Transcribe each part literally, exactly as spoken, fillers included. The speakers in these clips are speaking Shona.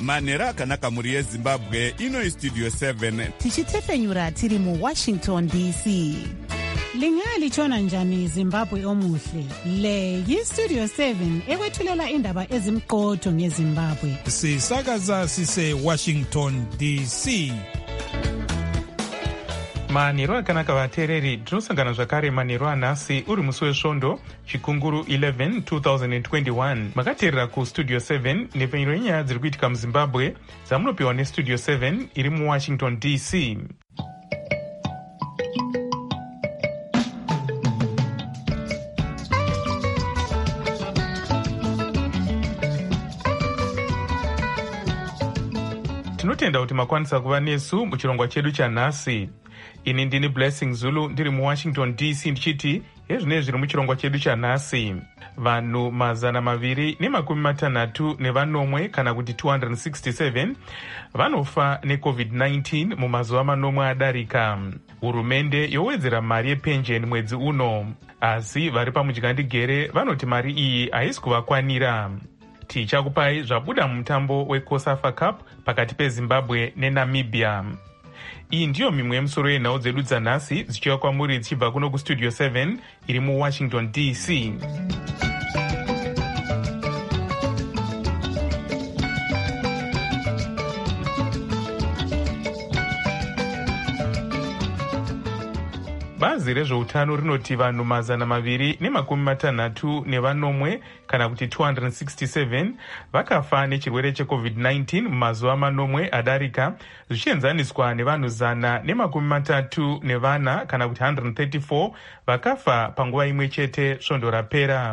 manhero akanaka mhuri yezimbabwe. Ino istudio seven tichitefenyura tiri muwashington D C. Lingalitshona njani Zimbabwe omuhle? Le yistudio seven ekwethulela indaba ezimqotho ngeZimbabwe. Sisakaza sise Washington D C. manhero akanaka vateereri, tinosangana zvakare manhero anhasi uri musi wesvondo chikunguru eleven twenty twenty-one. makateerera kustudio seven nepfenyuro yenyaya dziri kuitika muzimbabwe dzamunopiwa nestudio seven iri muwashington D C. tinotenda kuti makwanisa kuva nesu muchirongwa chedu chanhasi. Ini ndini Blessing Zulu ndiri muwashington D C ndichiti hezvine zviri muchirongwa chedu chanhasi. Vanhu mazana maviri nemakumi matanhatu nevanomwe kana kuti two hundred sixty-seven vanofa necovid nineteen mumazuva manomwe adarika. Hurumende yowedzera mari yepensheni mwedzi uno, asi vari pamudyandegere vanoti mari iyi haisi kuvakwanira. Tichakupai zvabuda mumutambo weCOSAFA Cup pakati peZimbabwe neNamibia. Iyi ndiyo mimwe yemusoro yenhau dzedu dzanhasi dzichiva kwamuri dzichibva kuno kustudio seven iri muwashington D C. Bazi rezveutano rinoti vanhu mazana maviri nemakumi matanhatu nevanomwe kana kuti two hundred sixty-seven vakafa nechirwere checovid nineteen mumazuva manomwe adarika, zvichienzaniswa nevanhu zana nemakumi matatu nevana kana kuti one hundred thirty-four vakafa panguva imwe chete svondo rapera.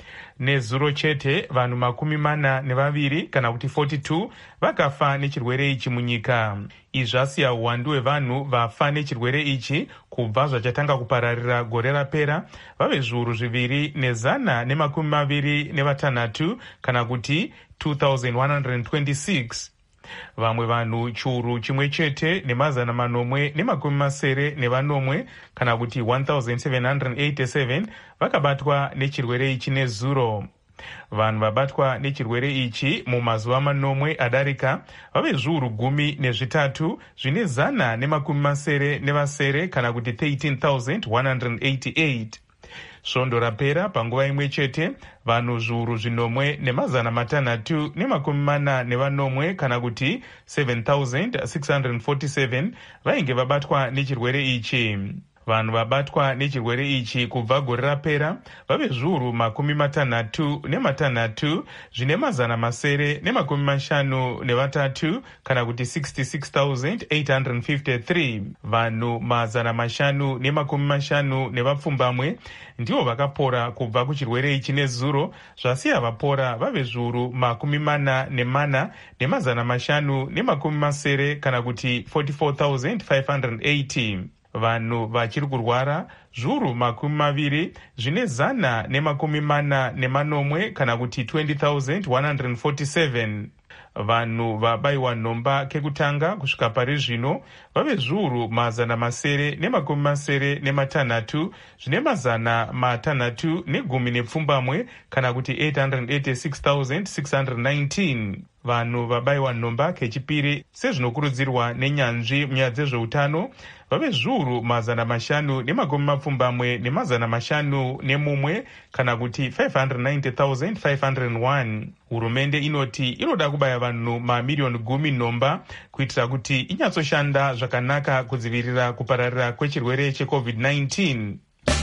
Nezuro chete vanhu makumi mana nevaviri kana kuti forty-two vakafa nechirwere ichi munyika. Izvi zvasiya uwandu hwevanhu vafa nechirwere ichi kubva zvachatanga kupararira gore rapera vave zviuru zviviri nezana nemakumi maviri nevatanhatu kana kuti two thousand one hundred twenty-six. Vamwe vanhu chiuru chimwe chete nemazana manomwe nemakumi masere nevanomwe kana kuti one thousand seven hundred eighty-seven vakabatwa nechirwere ichi nezuro. Vanhu vabatwa nechirwere ichi mumazuva manomwe adarika vave zviuru gumi nezvitatu zvine zana nemakumi masere nevasere kana kuti thirteen thousand one hundred eighty-eight. Svondo rapera panguva imwe chete vanhu zviuru zvinomwe nemazana matanhatu nemakumi mana nevanomwe kana kuti seven thousand six hundred forty-seven vainge vabatwa nechirwere ichi. Vanhu vabatwa nechirwere ichi kubva gore rapera vave zviuru makumi matanhatu nematanhatu zvine mazana masere nemakumi mashanu nevatatu kana kuti sixty-six thousand eight hundred fifty-three. Vanhu mazana mashanu nemakumi mashanu nevapfumbamwe ndivo vakapora kubva kuchirwere ichi nezuro, zvasiya vapora vave zviuru makumi mana nemana nemazana mashanu nemakumi masere kana kuti forty-four thousand five hundred eighty. Vanhu vachiri kurwara zviuru makumi maviri zvine zana nemakumi mana nemanomwe kana kuti twenty thousand one hundred forty-seven. Vanhu vabayiwa nhomba kekutanga kusvika pari zvino vave zviuru mazana masere nemakumi masere nematanhatu zvine mazana matanhatu negumi nepfumbamwe kana kuti eight hundred eighty-six thousand six hundred nineteen. Vanhu vabayiwa nhomba kechipiri sezvinokurudzirwa nenyanzvi munyaya dzezveutano vave zviuru mazana mashanu nemakumi mapfumbamwe nemazana mashanu nemumwe kana kuti five hundred ninety thousand five hundred one. Hurumende inoti inoda kubaya vanhu mamiriyoni gumi nhomba kuitira kuti inyatsoshanda zvakanaka kudzivirira kupararira kwechirwere checovid nineteen.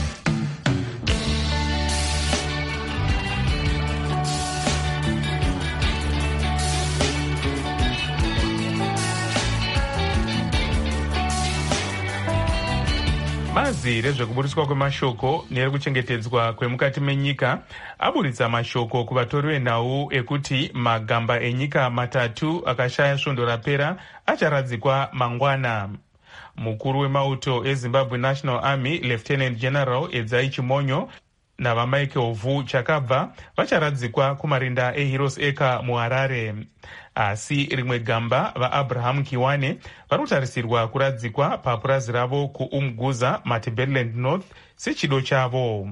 Bazi rezvekuburiswa kwemashoko nerekuchengetedzwa kwemukati menyika aburitsa mashoko kuvatori venhau ekuti magamba enyika matatu akashaya svondo rapera acharadzikwa mangwana. Mukuru wemauto eZimbabwe National Army Lieutenant General Edzai Chimonyo navamaike Ovhu Chakabva vacharadzikwa kumarinda eHeroes Acre muHarare. Asi rimwe gamba vaAbraham Kiwane varikutarisirwa kuradzikwa papurazi ravo kuUmguza Matabeleland North sechido chavo.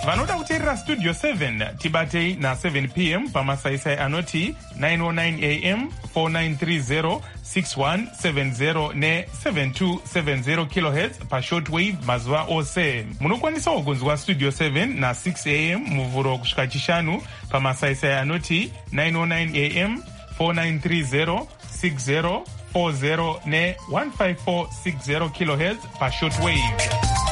vanoda kuteerera studio seven tibatei na seven p m pamasaisai anoti nine oh nine a m four nine three zero six one seven zero ne seven two seven zero kilohertz pashortwave mazuva ose. Munokwanisawo kunzwa studio seven na six a m muvhuro kusvika chishanu pamasaisai anoti nine oh nine a m four nine three zero six zero four zero ne one five four six zero kilohertz pashortwave.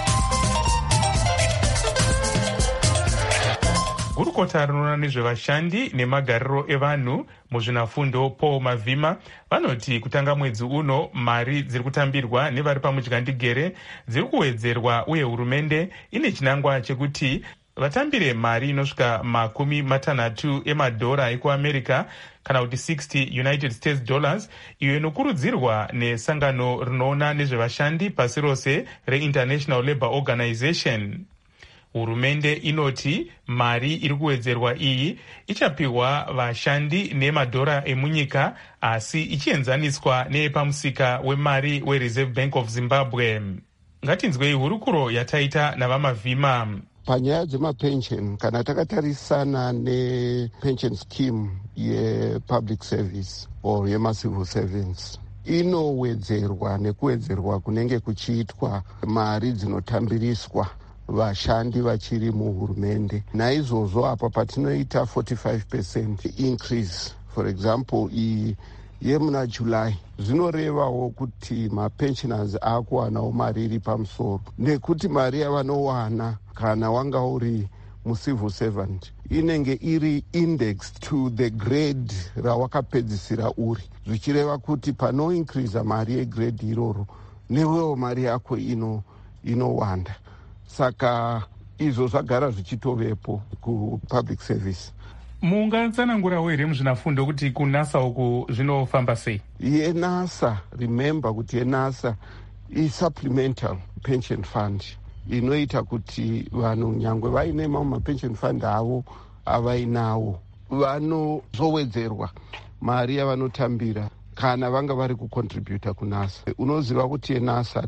Gurukota rinoona nezvevashandi nemagariro evanhu muzvinafundo Paul Mavhima vanoti kutanga mwedzi uno mari dziri kutambirwa nevari pamudyandigere dziri kuwedzerwa uye hurumende ine chinangwa chekuti vatambire mari inosvika makumi matanhatu emadhora ekuamerica kana kuti sixty United States dollars, iyo inokurudzirwa nesangano rinoona nezvevashandi pasi rose reInternational Labour Organization. Hurumende inoti mari iri kuwedzerwa iyi ichapiwa vashandi nemadhora emunyika asi ichienzaniswa neepamusika wemari weReserve Bank of Zimbabwe. Ngatinzwei hurukuro yataita navaMavhima. Panyaya dzemapension kana takatarisana nepension scheme yepublic service or yemacivil servants inowedzerwa nekuwedzerwa kunenge kuchiitwa mari dzinotambiriswa vashandi vachiri muhurumende. Naizvozvo apa patinoita forty-five percent increase, for example iyi yemuna July, zvinorevawo kuti mapensioners akuwanawo mari iri pamusoro, nekuti mari yavanowana kana wanga uri mucivil servant inenge iri indexed to the grade rawakapedzisira uri, zvichireva kuti pano increase mari yegrade iroro newewo mari yako ino inowanda. Saka izvo zvagara zvichitovepo kupublic service. Mungatsanangurawo here muzvinafundo kuti kunasa uku zvinofamba sei? yenasa, remember kuti yenasa i-supplemental pension fund inoita kuti vanhu nyangwe vaine mamwe mapension fund avo avainawo vanozowedzerwa mari yavanotambira kana vanga vari kucontributa kunasa. Unoziva kuti yenasa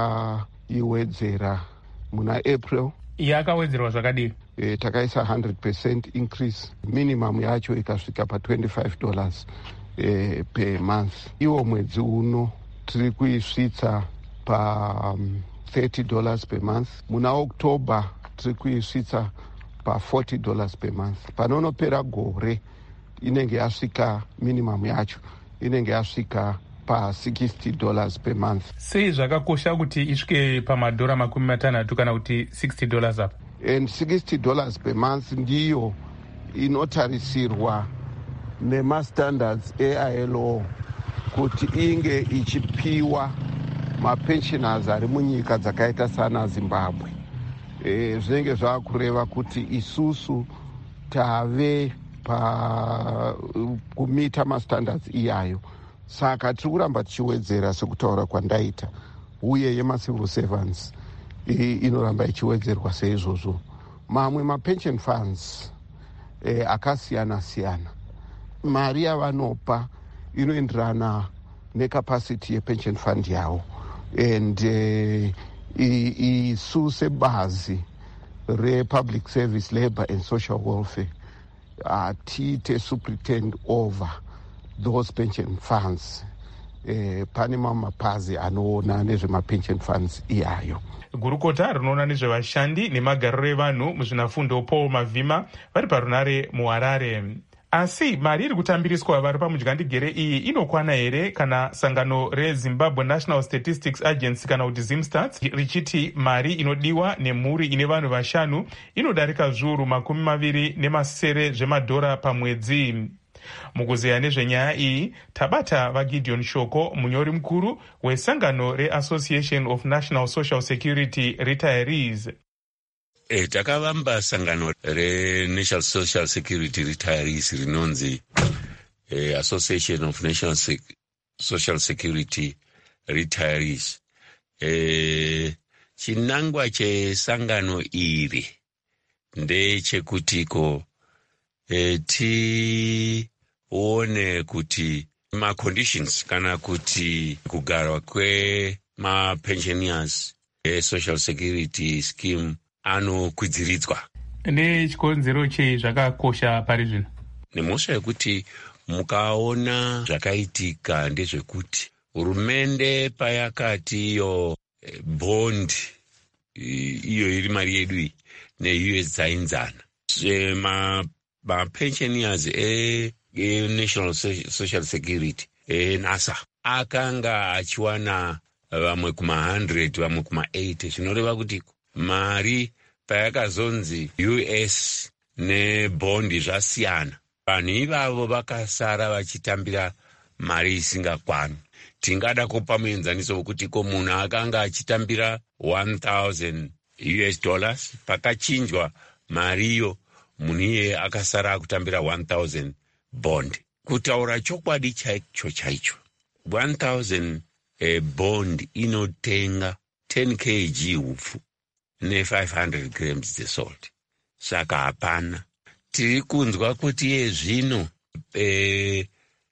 takaiwedzera muna April. Yakawedzerwa zvakadii? E, takaisa one hundred percent increase, minimum yacho ikasvika pa twenty-five dollars e, per month. Iwo mwedzi uno tiri kuisvitsa pa um, thirty dollars per month. Muna October tiri kuisvitsa pa forty dollars per month. Panonopera gore inenge yasvika minimum yacho inenge yasvika pa sixty dollars per month. Sei zvakakosha kuti isvike pamadhora makumi matanhatu kana kuti sixty dollars apa? And sixty dollars per month ndiyo inotarisirwa nemastandards e-I L O kuti inge ichipiwa mapensioners ari munyika dzakaita sana Zimbabwe. E, zvinenge zvaakureva kuti isusu tave pa kumita mastandards iyayo. Saka tiri kuramba tichiwedzera sekutaura kwandaita, uye yemacivil servants inoramba ichiwedzerwa seizvozvo. Mamwe mapension funds e, akasiyana siyana, mari yavanopa inoenderana necapacity yepension fund yavo, and e, isu sebazi republic service labour and social welfare atiite superintend over those pension funds. Eh, pane mamwe mapazi anoona nezvemapension funds iyayo. Gurukota rinoona nezvevashandi nemagariro evanhu muzvinafundo Paul Mavhima vari parunare muHarare. Asi mari iri kutambiriswa vari pamudyandigere iyi inokwana here kana sangano reZimbabwe National Statistics Agency kana kuti Zimstats richiti mari inodiwa nemhuri ine vanhu vashanu inodarika zviuru makumi maviri nemasere zvemadhora pamwedzi. Mukuzeya nezvenyaya iyi tabata vaGideon Shoko, munyori mukuru wesangano reAssociation of National Social Security Retirees. E, takavamba sangano reNational Social Security Retirees rinonzi e, Association of National Se- Social Security Retirees. E, chinangwa chesangano iri ndechekutiko e, ti one kuti ma-conditions kana kuti kugarwa kwema-pensioners e-social security scheme anokwidziridzwa. nechikonzero chei zvakakosha pari zvino? Nemhosva yekuti mukaona zvakaitika ndezvekuti hurumende payakati iyo bondi iyo iri mari yedu iyi ne-U S dzainzana mapensioners e-National Social Security e-NASA akanga achiwana vamwe kuma one hundred vamwe kuma eighty, zvinoreva kuti mari payakazonzi U S nebondi zvasiyana, vanhu ivavo vakasara vachitambira mari isingakwani. Tingada kupa muenzaniso wekuti ko munhu akanga achitambira one thousand U S dollars pakachinjwa mariyo munhu iye akasara akutambira one thousand bond. Kutaura chokwadi chaicho chaicho one thousand eh, bond inotenga ten kilograms hupfu ne five hundred grams dzesalt. Saka hapana. Tiri kunzwa kuti yezvino eh,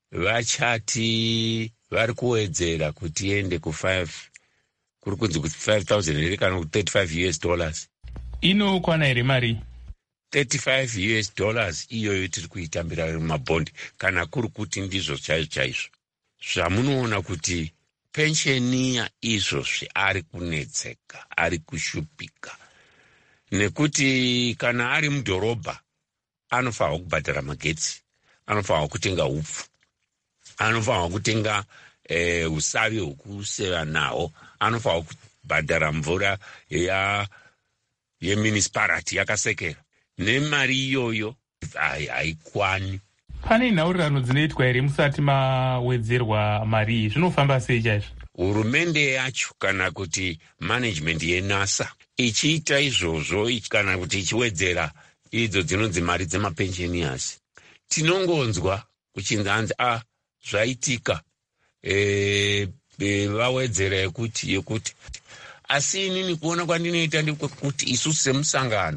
vachati vari kuwedzera kuti ende ku five kuri kunzi kuti five thousand here kana ku thirty-five U S dollars. Inokwana here mari thirty-five U S dollars iyoyo tiri kuitambira mumabondi kana kuri kuti ndizvo chaizvo chaizvo. Zvamunoona kuti pensheniya izvozvi ari kunetseka, ari kushupika, nekuti kana ari mudhorobha anofanwa kubhadhara magetsi, anofanwa kutenga hupfu, anofanwa kutenga eh, usavi hwekuseva nawo, anofanwa kubhadhara mvura ya yemunicipality yakasekera. Nemari iyoyo haikwani. Pane nhaurirano dzinoitwa here musati mawedzerwa mari iyi? Zvinofamba sei chaizvo? Hurumende yacho kana kuti management yeNASA ichiita izvozvo kana kuti ichiwedzera idzo dzinonzi mari dzemapensioners, tinongonzwa kuchinzanzi a zvaitika e, e, vawedzera yekuti yekuti asi inini kuona kwandinoita ndekuti isusu semusangano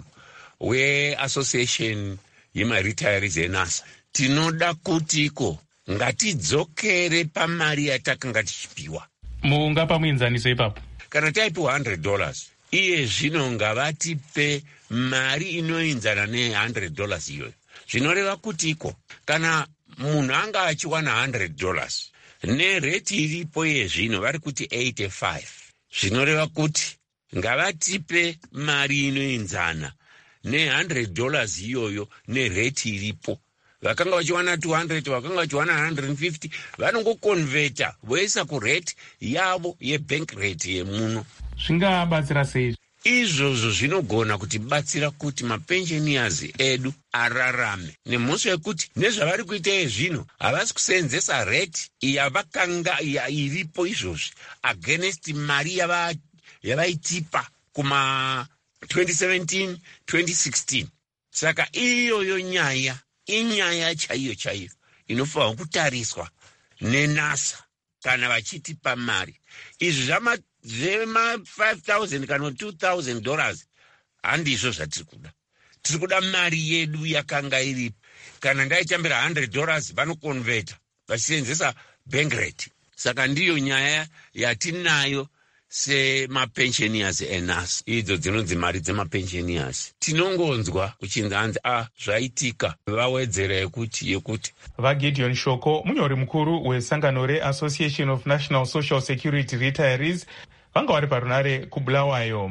weassociation yemaretirees eNASA tinoda kutiko ngatidzokere pamari yatakanga tichipiwa. Mungapa muenzaniso ipapo? Kana taipiwa one hundred dollars iye zvino ngavatipe mari inoenzana ne one hundred dollars iyoyo. Zvinoreva kutiko kana munhu anga achiwana one hundred dollars nereti iripo yezvino vari kuti eighty-five, zvinoreva kuti ngavatipe mari inoenzana ne one hundred dollars iyoyo nereti iripo. Vakanga vachiwana two hundred, vakanga vachiwana one hundred fifty, vanongokonveta voisa kureti yavo yebank rate yemuno. Zvingabatsira sei? Izvozvo zvinogona kuti batsira kuti mapensioners edu ararame. Nemhosva yekuti nezvavari kuita yezvino havasi kusenzesa rate yavakanga iripo izvozvi against mari yava yavaitipa kuma twenty seventeen twenty sixteen. Saka iyoyo nyaya inyaya chaiyo chaiyo inofanwa kutariswa neNASA kana vachitipa mari. Izvi zvama zvema five thousand kana two thousand dollars handizvo zvatiri kuda. Tiri kuda mari yedu yakanga iripo. Kana ndaitambira one hundred dollars vanokonveta vachisenzesa bank rate. Saka ndiyo nyaya yatinayo semapensioners eNASA, idzo dzinonzi mari dzemapensioners. Tinongonzwa kuchinzanzi a zvaitika vawedzera yekuti yekuti vaGideon Shoko, munyori mukuru wesangano reAssociation of National Social Security Retirees, vanga vari parunare kuBulawayo.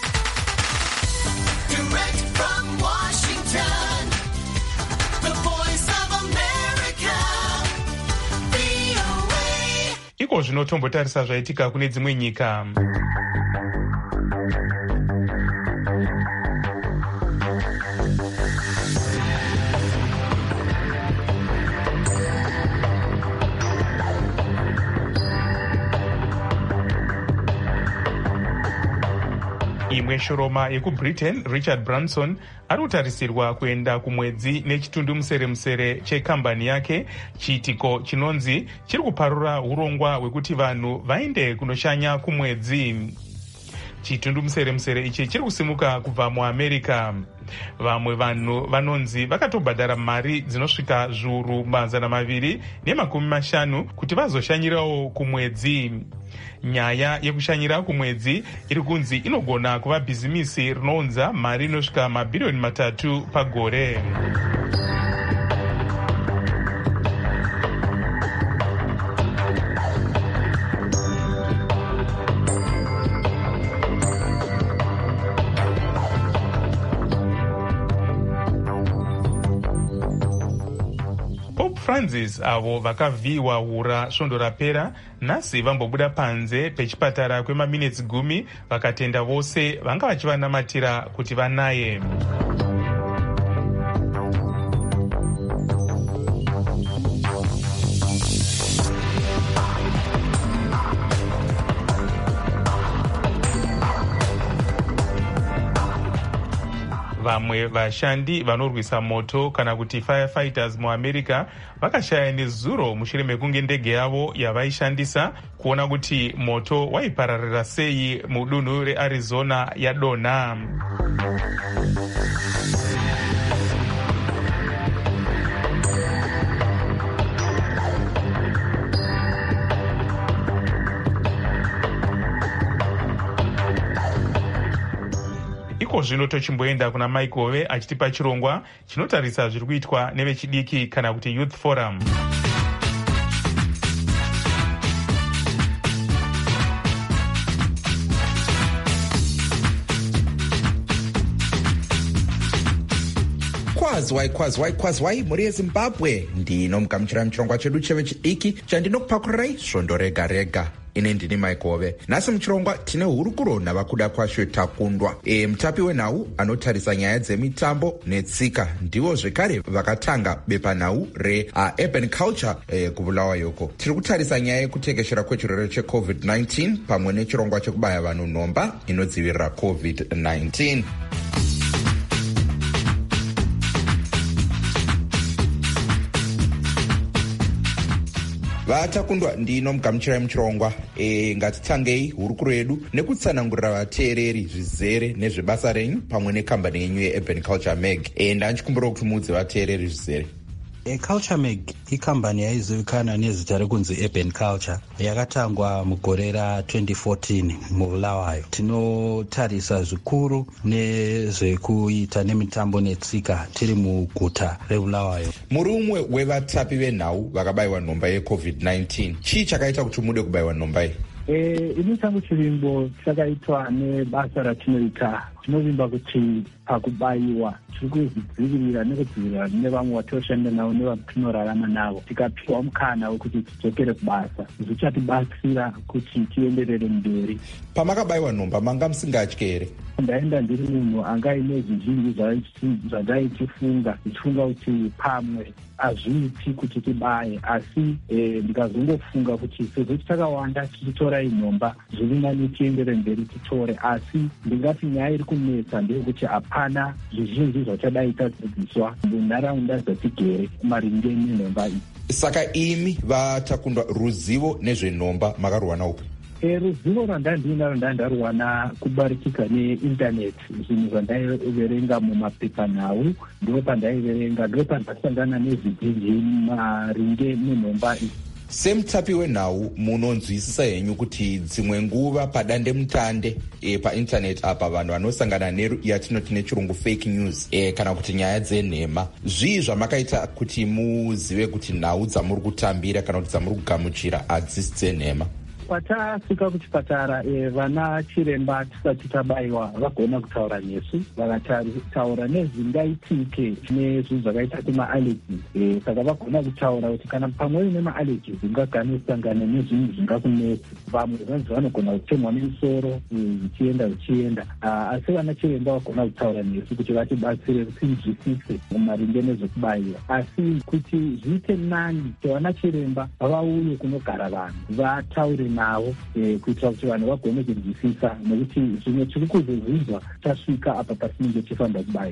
Iko zvinotombotarisa zvaitika kune dzimwe nyika. Imwe shoroma yekuBritain, Richard Branson, ari kutarisirwa kuenda kumwedzi nechitundu musere musere chekambani yake, chiitiko chinonzi chiri kuparura urongwa hwekuti vanhu vaende kunoshanya kumwedzi. chitundumuseremusere ichi chiri kusimuka kubva muamerica. Vamwe vanhu vanonzi vakatobhadhara mari dzinosvika zviuru mazana maviri nemakumi mashanu kuti vazoshanyirawo kumwedzi. Nyaya yekushanyira kumwedzi iri kunzi inogona kuva bhizimisi rinounza mari inosvika mabhiriyoni matatu pagore. Francis avo vakavhiyiwa hura svondo rapera nhasi vambobuda panze pechipatara kwemaminitsi gumi vakatenda vose vanga vachivanamatira kuti vanaye. Vamwe vashandi vanorwisa moto kana kuti firefighters muamerica vakashaya nezuro mushure mekunge ndege yavo yavaishandisa kuona kuti moto waipararira sei mudunhu reArizona yadonha. Iko zvino tochimboenda kuna Maikove achitipa chirongwa chinotarisa zviri kuitwa nevechidiki kana kuti Youth Forum. Kwazwai kwazwai kwazwai muri yeZimbabwe, ndinomugamuchira muchirongwa chedu chevechidiki chandinokupakurai svondo rega rega. Ine ndini Maikove. Nhasi muchirongwa tine hurukuro navakuda kwasho takundwa. E, mutapi wenhau anotarisa nyaya dzemitambo netsika ndivo zvekare vakatanga bepanhau re-urban culture e, kuBulawayo. Tiri kutarisa nyaya yekutekeshera kwechirwere checovid nineteen pamwe nechirongwa chekubaya vanhu nhomba inodzivirira covid nineteen. Vatakundwa ndinomugamuchirai muchirongwa. E, ngatitangei hurukuro yedu nekutsanangurira vateereri zvizere nezvebasa renyu pamwe nekambani yenyu yeurban culture mag. E, ndanchikumbira kuti muudze vateereri zvizere. Culture Mag ikambani yaizivikanwa nezita rekunzi Urban Culture yakatangwa mugore ra twenty fourteen muBulawayo. Tinotarisa zvikuru nezvekuita nemitambo netsika tiri muguta reBulawayo. Muri umwe wevatapi venhau vakabayiwa nhomba yecovid nineteen. Chii chakaita kuti mude kubayiwa nhomba iyi? Eh, ini changu chirimbo chakaitwa nebasa ratinoita. Tinovimba kuti pakubayiwa tiri kuzvidzivirira nekudzivirira nevamwe vatoshanda navo nevatinorarama navo. Tikapiwa mukana wekuti tidzokere kubasa, zvichatibatsira kuti tienderere mberi. Pamakabayiwa nhomba manga musingatyi here? Ndaenda ndiri munhu anga ine zvizhinji zvandaichifunga ndichifunga kuti pamwe hazviiti kuti tibaye, asi eh, ndikazongofunga kuti sezvo tichakawanda tichitorai nhomba zviri nani tiendere mberi titore, asi ndingati nyaya iri kunetsa ndeyekuti hapana zvizhinji zvachadai tadzidziswa munharaunda dzatigere maringe nenhomba iyi. Saka imi vatakundwa ruzivo nezvenhomba makaruwana upi? E, ruzivo rwandandinaro ndandaruwana kubarikika neindaneti. Zvinhu zvandaiverenga mumapepanhau ndo pandaiverenga, ndo pandasangana nezvizhinji maringe nenhomba iyi. Semutapi wenhau munonzwisisa henyu kuti dzimwe nguva padande mutande e, paintaneti apa vanhu vanosangana neyatinoti nechirungu fake news e, kana kuti nyaya dzenhema. Zvii zvamakaita kuti muzive kuti nhau dzamuri kutambira kana kuti dzamuri kugamuchira hadzisi dzenhema? Patasvika kuchipatara e, vana chiremba tisati tabayiwa vagona kutaura nesu, vakataura nezvingaitike nezvinhu zvakaita semaaleji. E, saka vagona kutaura kuti kana pamwe nemaaleji ungaganisangana nezvinhu zvingakunetsa. Vamwe vanzi vanogona kutemwa nemusoro zvichienda zvichienda, asi vana chiremba vagona kutaura nesu kuti vatibatsire kuti tinzwisise maringe nezvekubayiwa. Asi kuti zviite nani vana chiremba vauye kunogara vanhu vataure navo e, kuitira kuti vanhu vagone kunzwisisa, nekuti zvimwe tiri kuzozvinzwa tasvika apa patinenge tifanira kubayiwa.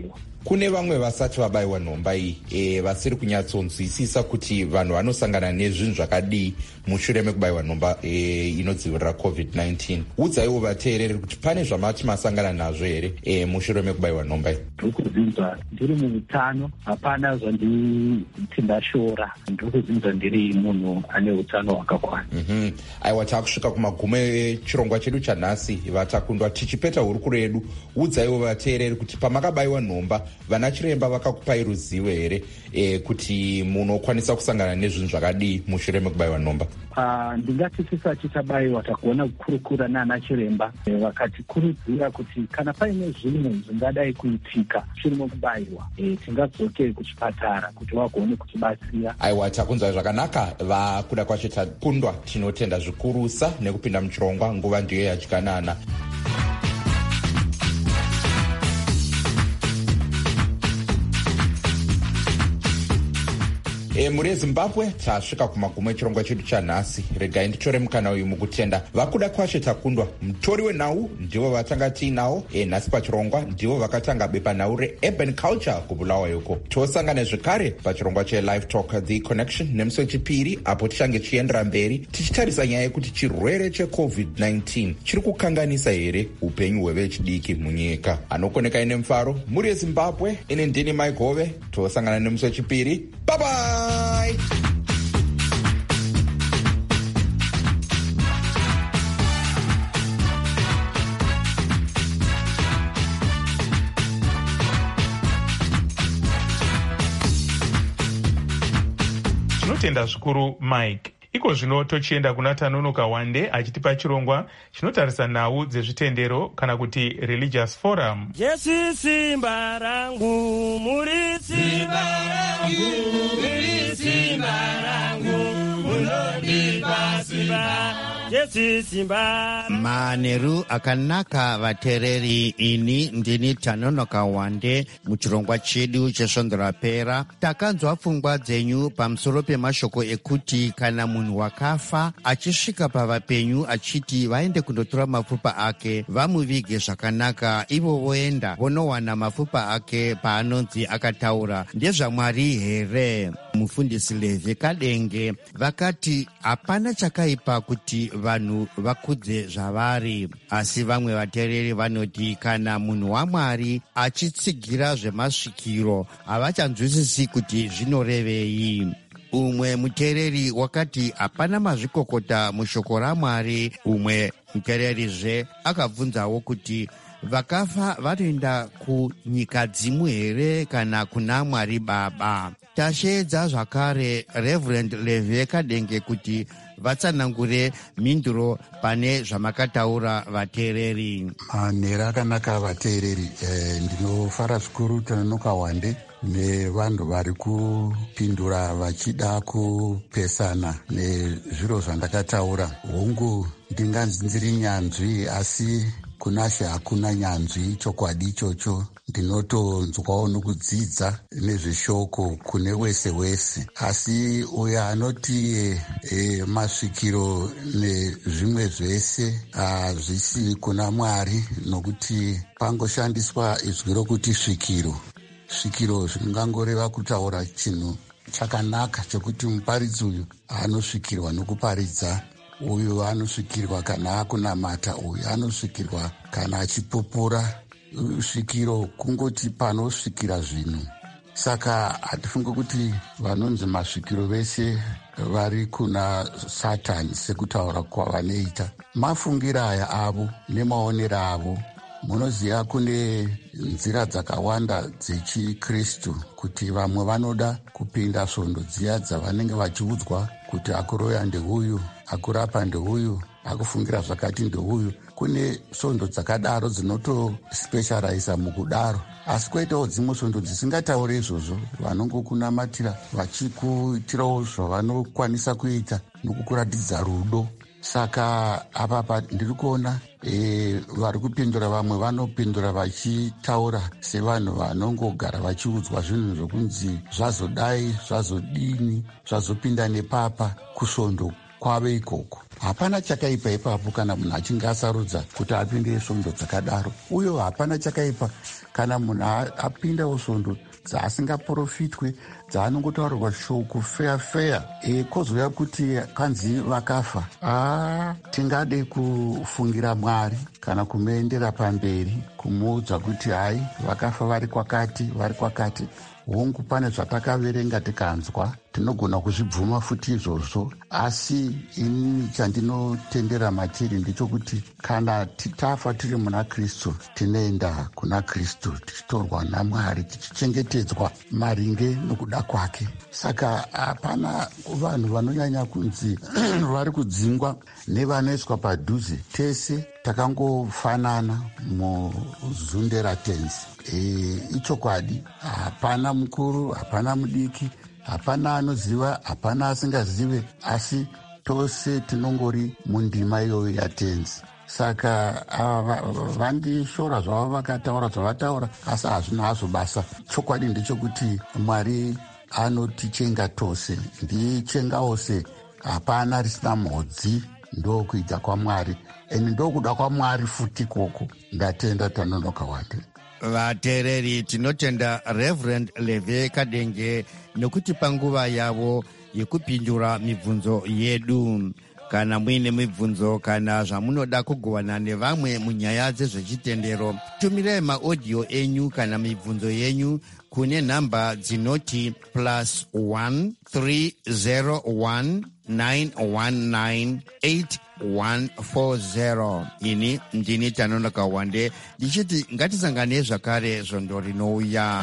kune vamwe vasati vabayiwa nhomba iyi e, vasiri kunyatsonzwisisa kuti vanhu vanosangana nezvinhu zvakadii mushure mekubayiwa nhomba e, inodzivirira covid nineteen. udzaiwo vateereri kuti pane zvamati masangana nazvo here e, mushure mekubayiwa nhomba iyi. ndiri kudzinzwa ndiri muutano, hapana zvanditi ndashora. ndiri kudzinzwa ndiri munhu ane utano hwakakwana. mm-hmm. aiwa, takusvika kumagumo echirongwa chedu chanhasi vatakundwa. tichipeta hurukuro yedu, udzaiwo vateereri kuti pamakabayiwa nhomba vana chiremba vakakupai ruzivo here e, kuti munokwanisa kusangana nezvinhu zvakadii mushure mekubayiwa nhomba? Uh, ndingati tisati tabayiwa takuona kukurukura nana chiremba e, vakatikurudzira kuti kana paine zvinhu zvingadai kuitika shure mekubayiwa e, tingadzokei kuchipatara kuti vagone kutibatsira. aiwa, takunzwa zvakanaka. vakuda kwacho takundwa. tinotenda zvikurusa nekupinda muchirongwa. nguva ndiyo yadyanana. E, muri yezimbabwe tasvika kumagumo echirongwa chedu chanhasi. regai nditore mukana uyu mukutenda vakuda kwashe takundwa. mutori wenhau ndivo vatanga tiinawo e, nhasi pachirongwa ndivo vakatanga bepanhau reurban culture kubulawayo. tosangana zvekare pachirongwa chelive talk the connection nemusi wechipiri, apo tichange chiendera mberi tichitarisa nyaya yekuti chirwere checovid nineteen chiri kukanganisa here upenyu hwevechidiki munyika. anokonekai nemufaro muri yezimbabwe. ine ndini maigove. tosangana nemusi wechipiri. Bye bye. tinotenda zvikuru Mike. iko zvino tochienda kuna Tanonoka Wande achitipa chirongwa chinotarisa nhau dzezvitendero kana kuti religious forum. Jesu simba rangu, muri simba rangu, muri simba rangu, munondipa simba. Jesu simba. Maneru akanaka vatereri, ini ndini Tanonoka Wande. Muchirongwa chedu chesvondo rapera takanzwa pfungwa dzenyu pamusoro pemashoko ekuti kana munhu wakafa achisvika pavapenyu achiti vaende kundotora mapfupa ake vamuvige zvakanaka, ivo voenda vonowana mapfupa ake paanonzi akataura ndezvaMwari here? Mufundisi Levi Kadenge vakati hapana chakaipa kuti vanhu vakudze zvavari, asi vamwe vateereri vanoti kana munhu waMwari achitsigira zvemasvikiro havachanzwisisi kuti zvinorevei. Umwe muteereri wakati hapana mazvikokota mushoko raMwari. Umwe muteererizve akabvunzawo kuti vakafa vanoenda kunyika dzimu here kana kuna Mwari Baba? Tasheedza zvakare Reverend Levi Kadenge kuti vatsanangure mhinduro pane zvamakataura vateereri. Manhero akanaka vateereri. E, ndinofara zvikuru Tanonoka Wande nevanhu vari kupindura vachida kupesana nezviro zvandakataura. hongu ndinganzi ndiri nyanzvi, asi kunashe hakuna nyanzvi. chokwadi ichocho ndinotonzwawo nokudzidza nezveshoko kune wese wese, asi uyo anoti e, e, masvikiro nezvimwe zvese hazvisi kuna Mwari, nokuti pangoshandiswa izwi rokuti svikiro. Svikiro zvingangoreva kutaura chinhu chakanaka chokuti muparidzi uyu anosvikirwa nokuparidza, uyu anosvikirwa kana akunamata, uyu anosvikirwa kana achipupura. Svikiro kungoti panosvikira zvinhu. Saka hatifunge kuti vanonzi masvikiro vese vari kuna Satani sekutaura kwavanoita. Mafungira aya avo nemaonero avo. Munoziva kune nzira dzakawanda dzechikristu, kuti vamwe vanoda kupinda svondo dziya dzavanenge vachiudzwa kuti akuroya ndeuyu, akurapa ndeuyu, akufungira zvakati ndeuyu. Kune svondo dzakadaro dzinotospecializa mukudaro, asi kwoitawo dzimwe svondo dzisingatauri izvozvo, vanongokunamatira vachikuitirawo zvavanokwanisa kuita nokukuratidza rudo. Saka apapa ndiri kuona e, vari kupindura vamwe vanopindura vachitaura sevanhu vanongogara vachiudzwa zvinhu zvokunzi zvazodai, zvazodini, zvazopinda nepapa kusvondo kwave ikoko. Hapana chakaipa ipapo kana munhu achinge asarudza kuti apinde svondo dzakadaro, uye hapana chakaipa kana munhu apinda svondo dzaasingaprofitwe, dzaanongotaurirwa shoko feya feya. E, kozouya kuti kanzi vakafa. Ah, tingade kufungira Mwari kana kumuendera pamberi kumuudza kuti hai vakafa vari kwakati vari kwakati. Hongu pane zvatakaverenga tikanzwa, tinogona kuzvibvuma futi izvozvo, asi ini chandinotendera matiri ndichokuti kana titafa tiri muna Kristu tinoenda kuna Kristu, tichitorwa naMwari, tichichengetedzwa maringe nokuda kwake. Saka hapana vanhu vanonyanya kunzi vari kudzingwa nevanoiswa padhuze. Tese takangofanana muzunde ratenzi. E, ichokwadi, hapana mukuru, hapana mudiki, hapana anoziva, hapana asingazive, asi tose tinongori mundima iyoyo yatenzi. Saka vandishora zvavo vakataura zvavataura, asi hazvina hazvo basa. Chokwadi ndechokuti Mwari anotichenga tose, ndichenga ose, hapana risina mhodzi. Ndokuita kwaMwari, eni ndokuda kwaMwari futi koko. Ndatenda Tanonoka Wande. Vateereri, tinotenda Reverend Leve Kadenge nokuti panguva yavo yekupindura mibvunzo yedu. Kana muine mibvunzo kana zvamunoda kugovana nevamwe munyaya dzezvechitendero, tumirei maaudio enyu kana mibvunzo yenyu kune nhamba dzinoti plus one three zero one nine one nine eight one four zero. Ini ndini Tanonoka Wande ndichiti ngatisangane zvakare zvondo rinouya.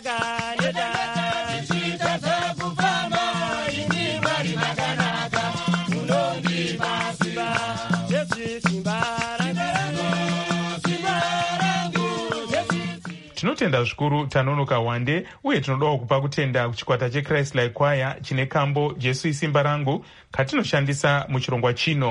Tinotenda zvikuru Tanonoka Wande, uye tinodawo kupa kutenda kuchikwata cheChrist Like Choir chine kambo Jesu isimba rangu katinoshandisa muchirongwa chino.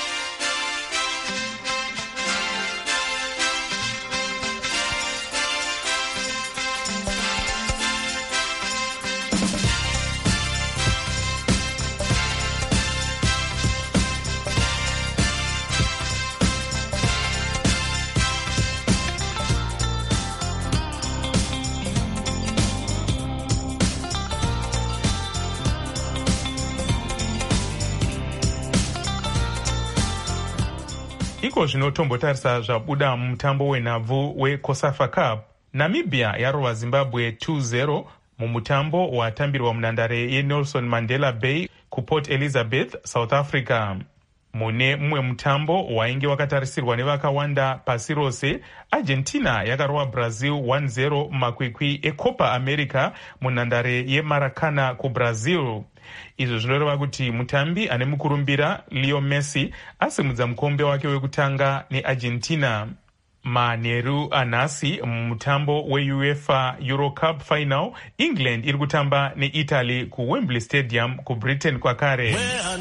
Iko zvinotombotarisa zvabuda mutambo wenhabvu weCOSAFA Cup. Namibia yarova Zimbabwe two zero mumutambo watambirwa munhandare yeNelson Mandela Bay kuPort Elizabeth, South Africa. Mune mumwe mutambo wainge wakatarisirwa nevakawanda pasi rose, Argentina yakarova Brazil one zero mumakwikwi eCopa America munhandare yeMaracana kuBrazil. Izvo zvinoreva kuti mutambi ane mukurumbira Leo Messi asimudza mukombe wake wekutanga neArgentina. Manheru anhasi mumutambo weUEFA Euro Cup final, England iri kutamba neItaly kuWembley Stadium kuBritain kwakare.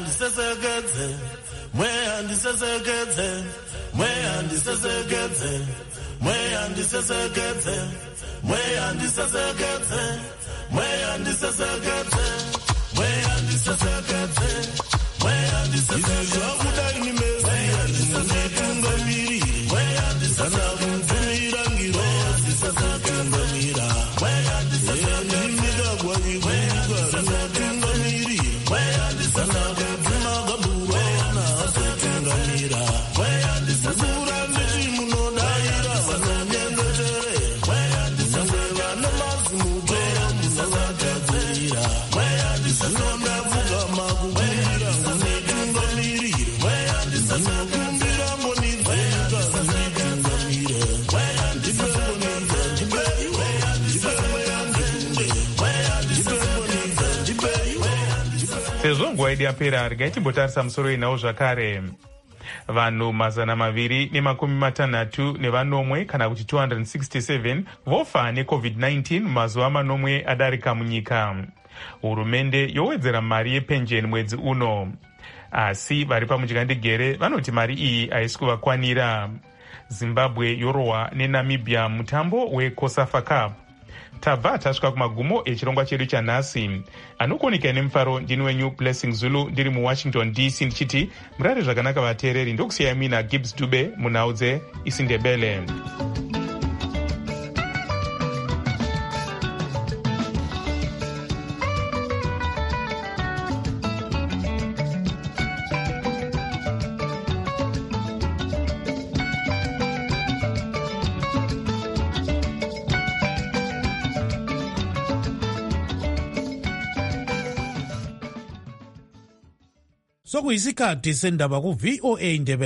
Sezvo nguva yedu yapera, regai timbotarisa musoro inawo zvakare. Vanhu mazana maviri nemakumi matanhatu nevanomwe kana kuti two hundred sixty-seven vofa neCovid nineteen mazuva manomwe adarika munyika. Hurumende yowedzera mari yepenjeni mwedzi uno, asi vari pamunjandigere vanoti mari iyi haisi kuvakwanira. Zimbabwe yorohwa neNamibia mutambo weCOSAFA Cup. tabva tasvika kumagumo echirongwa chedu chanhasi. Anokuoneka nemufaro ndini wenyu Blessing Zulu ndiri muwashington D C ndichiti murare zvakanaka vateereri. Ndokusiyai mina Gibbs Dube munhau dzeIsindebele. Sokuyisikhathi sendaba ku V O A Indebe